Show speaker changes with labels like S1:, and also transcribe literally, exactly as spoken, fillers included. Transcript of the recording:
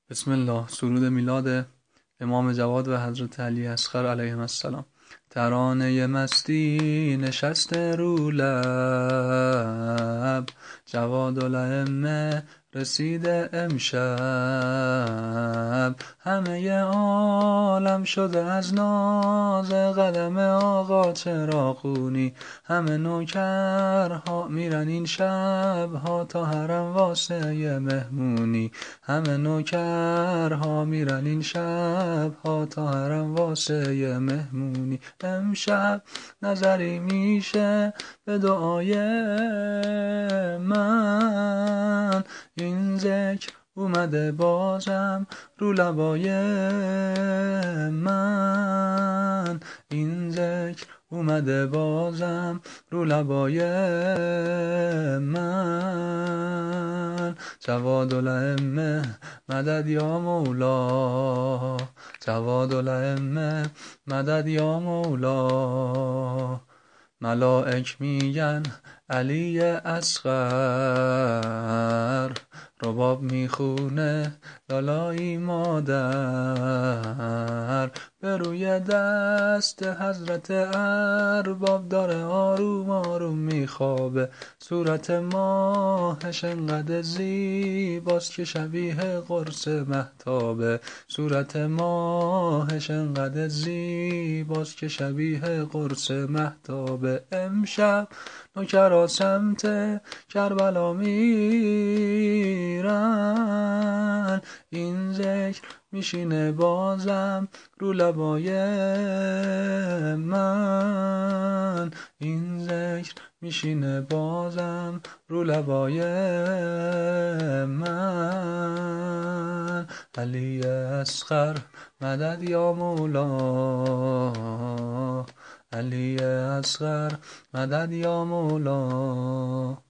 S1: بسم الله. سرود میلاد امام جواد و حضرت علی اصغر علیهم السلام. ترانه مستی نشسته رو لب، جواد الائمه رسیده امشب. همه عالم شده از ناز قدم آقا چراغونی، همه نوکرها میرن این شبها تا حرم واسه مهمونی، همه نوکرها میرن این شبها تا حرم واسه مهمونی. امشب نظری میشه به دعای من، این ذکر اومده بازم رو لبای من، این ذکر اومده بازم رو لبای من. جواد الائمه مدد یا مولا، جواد الائمه مدد یا مولا. ملائک میگن علی اصغر، رباب میخونه لالایی مادر. به روی دست حضرت ارباب داره آروم آروم میخوابه، صورت ماهش انقدر زیباست که شبیه قرص مهتابه، صورت ماهش انقدر زیباست که شبیه قرص مهتابه. امشب نوکرا سمت کربلا میرن، این ذکر میشینه بازم رو لبای من، این ذکر میشینه بازم رو لبای من. علی اصغر مدد یا مولا، علی اصغر مدد یا مولا.